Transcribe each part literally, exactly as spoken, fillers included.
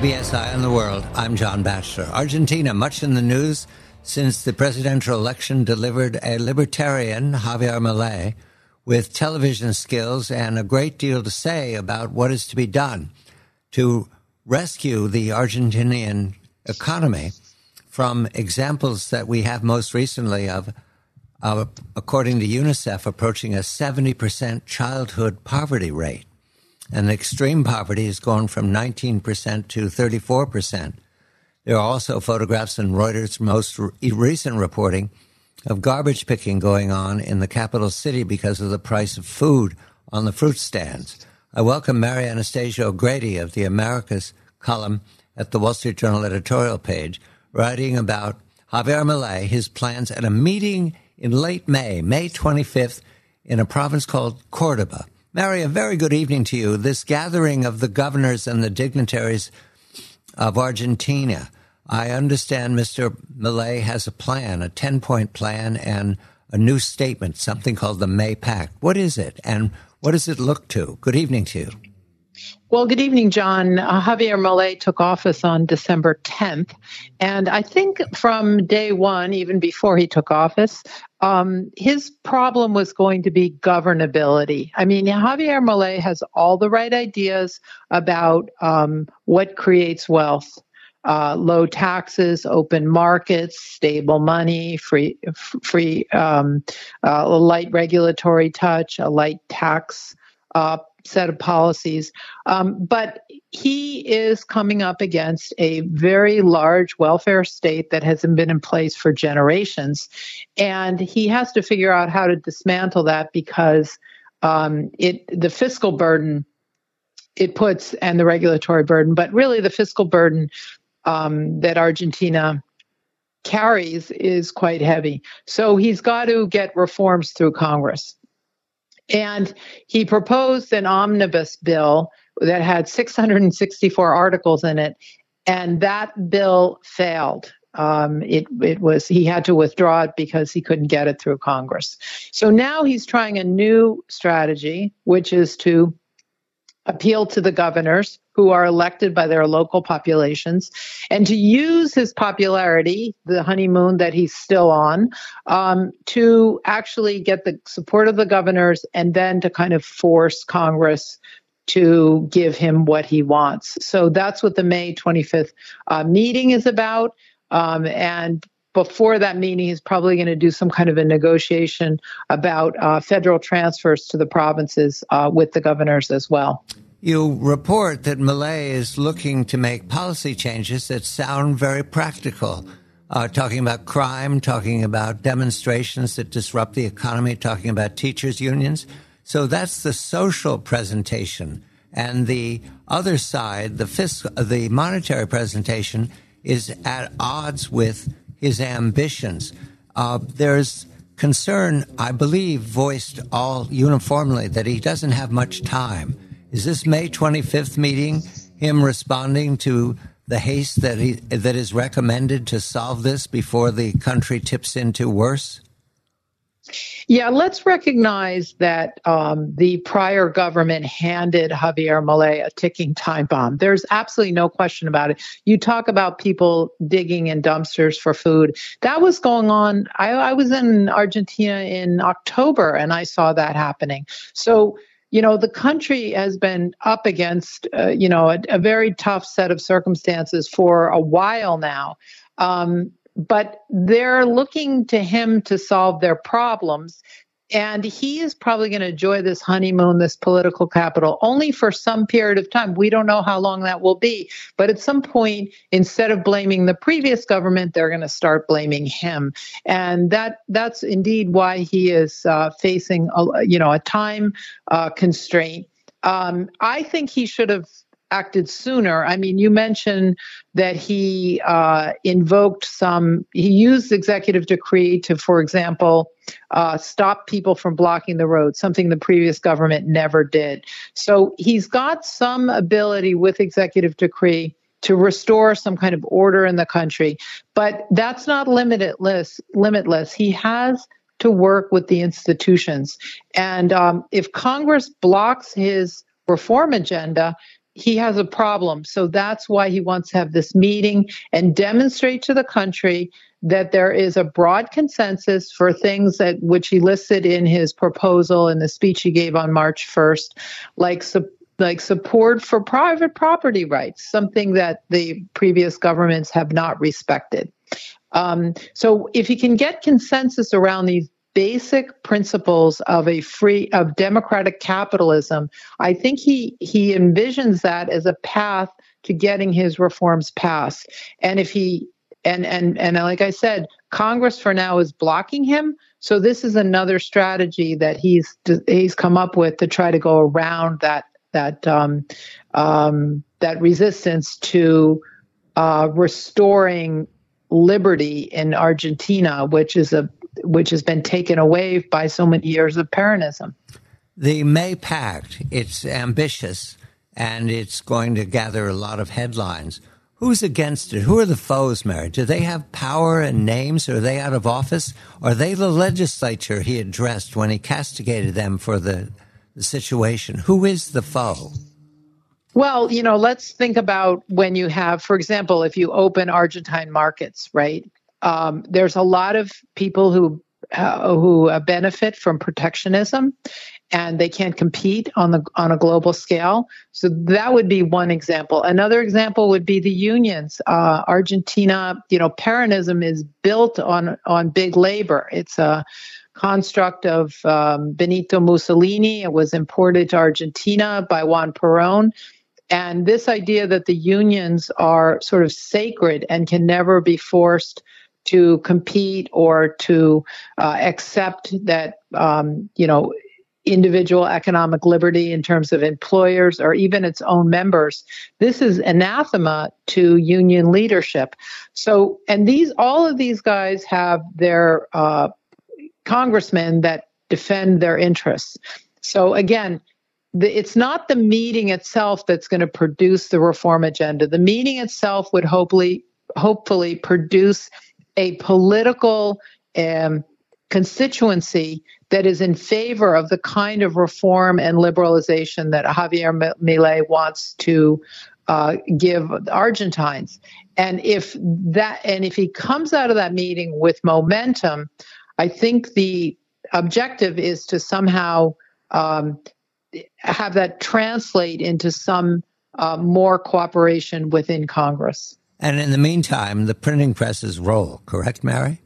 B S Eye on the World. I'm John Batchelor. Argentina, much in the news since the presidential election, delivered a libertarian, Javier Milei, with television skills and a great deal to say about what is to be done to rescue the Argentinian economy from examples that we have most recently of, uh, according to UNICEF, approaching a seventy percent childhood poverty rate. And extreme poverty has gone from nineteen percent to thirty-four percent. There are also photographs in Reuters' most re- recent reporting of garbage picking going on in the capital city because of the price of food on the fruit stands. I welcome Mary Anastasia O'Grady of the Americas column at the Wall Street Journal editorial page, writing about Javier Milei, his plans at a meeting in late May, May twenty-fifth, in a province called Cordoba. Mary, a very good evening to you. This gathering of the governors and the dignitaries of Argentina, I understand Mister Milei has a plan, a ten-point plan, and a new statement, something called the May Pact. What is it, and what does it look to? Good evening to you. Well, good evening, John. Uh, Javier Milei took office on December tenth, and I think from day one, even before he took office, um, his problem was going to be governability. I mean, Javier Milei has all the right ideas about um, what creates wealth. Uh, low taxes, open markets, stable money, free, f- free, um, uh, a light regulatory touch, a light tax uh, set of policies. Um, but he is coming up against a very large welfare state that hasn't been in place for generations. And he has to figure out how to dismantle that because um, it the fiscal burden it puts and the regulatory burden, but really the fiscal burden um, that Argentina carries is quite heavy. So he's got to get reforms through Congress. And he proposed an omnibus bill that had six hundred sixty-four articles in it, and that bill failed. Um, it, it was he had to withdraw it because he couldn't get it through Congress. So now he's trying a new strategy, which is to appeal to the governors who are elected by their local populations, and to use his popularity, the honeymoon that he's still on, um, to actually get the support of the governors and then to kind of force Congress to give him what he wants. So that's what the May twenty-fifth uh, meeting is about. Um, and before that meeting, he's probably going to do some kind of a negotiation about uh, federal transfers to the provinces uh, with the governors as well. You report that Milei is looking to make policy changes that sound very practical, uh, talking about crime, talking about demonstrations that disrupt the economy, talking about teachers' unions. So that's the social presentation. And the other side, the fiscal, the monetary presentation, is at odds with his ambitions. Uh, there's concern, I believe, voiced all uniformly that he doesn't have much time. Is this May twenty-fifth meeting him responding to the haste that he that is recommended to solve this before the country tips into worse? Yeah, let's recognize that um, the prior government handed Javier Milei a ticking time bomb. There's absolutely no question about it. You talk about people digging in dumpsters for food. That was going on. I, I was in Argentina in October, and I saw that happening. So, you know, the country has been up against, uh, you know, a, a very tough set of circumstances for a while now. Um, but they're looking to him to solve their problems. And he is probably going to enjoy this honeymoon, this political capital, only for some period of time. We don't know how long that will be. But at some point, instead of blaming the previous government, they're going to start blaming him. And that that's indeed why he is uh, facing, a, you know, a time uh, constraint. Um, I think he should have acted sooner. I mean, you mentioned that he uh, invoked some, he used executive decree to, for example, uh, stop people from blocking the road, something the previous government never did. So he's got some ability with executive decree to restore some kind of order in the country, but that's not limitless. Limitless. He has to work with the institutions. And um, if Congress blocks his reform agenda, he has a problem. So that's why he wants to have this meeting and demonstrate to the country that there is a broad consensus for things that which he listed in his proposal in the speech he gave on March first, like like support for private property rights, something that the previous governments have not respected. Um, so if you can get consensus around these basic principles of a free of democratic capitalism, I think he he envisions that as a path to getting his reforms passed. And if he and and and like I said, Congress for now is blocking him. So this is another strategy that he's he's come up with to try to go around that that um, um, that resistance to uh, restoring liberty in Argentina, which is a which has been taken away by so many years of Peronism. The May Pact, it's ambitious, and it's going to gather a lot of headlines. Who's against it? Who are the foes, Mary? Do they have power and names? Are they out of office? Are they the legislature he addressed when he castigated them for the, the situation? Who is the foe? Well, you know, let's think about when you have, for example, if you open Argentine markets, right? Um, there's a lot of people who uh, who uh, benefit from protectionism, and they can't compete on the on a global scale. So that would be one example. Another example would be the unions. Uh, Argentina, you know, Peronism is built on on big labor. It's a construct of um, Benito Mussolini. It was imported to Argentina by Juan Perón. And this idea that the unions are sort of sacred and can never be forced to compete or to uh, accept that, um, you know, individual economic liberty in terms of employers or even its own members. This is anathema to union leadership. So, and these, all of these guys have their uh, congressmen that defend their interests. So again, the, it's not the meeting itself that's going to produce the reform agenda. The meeting itself would hopefully, hopefully produce a political um, constituency that is in favor of the kind of reform and liberalization that Javier Milei wants to uh, give Argentines. And if that, and if he comes out of that meeting with momentum, I think the objective is to somehow um, have that translate into some uh, more cooperation within Congress. And in the meantime, the printing presses roll, correct, Mary?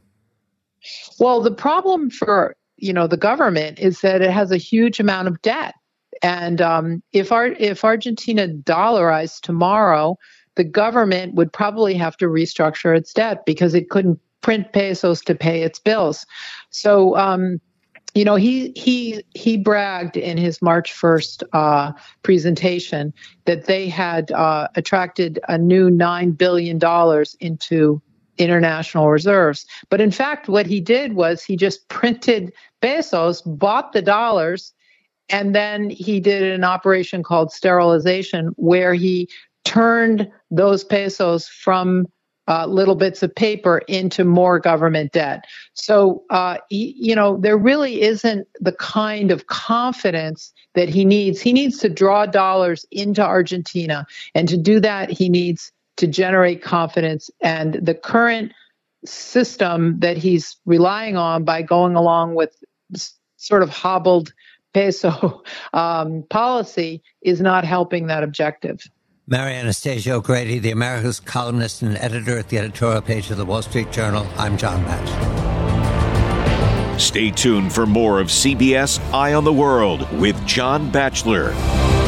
Well, the problem for, you know, the government is that it has a huge amount of debt. And um, if our, if Argentina dollarized tomorrow, the government would probably have to restructure its debt because it couldn't print pesos to pay its bills. So, um, you know, he he he bragged in his March first uh, presentation that they had uh, attracted a new nine billion dollars into international reserves. But in fact, what he did was he just printed pesos, bought the dollars, and then he did an operation called sterilization where he turned those pesos from Uh, little bits of paper into more government debt. So, uh, he, you know, there really isn't the kind of confidence that he needs. He needs to draw dollars into Argentina. And to do that, he needs to generate confidence. And the current system that he's relying on by going along with sort of hobbled peso um, policy is not helping that objective. Mary Anastasia O'Grady, the Americas columnist and editor at the editorial page of the Wall Street Journal. I'm John Batchelor. Stay tuned for more of C B S Eye on the World with John Batchelor.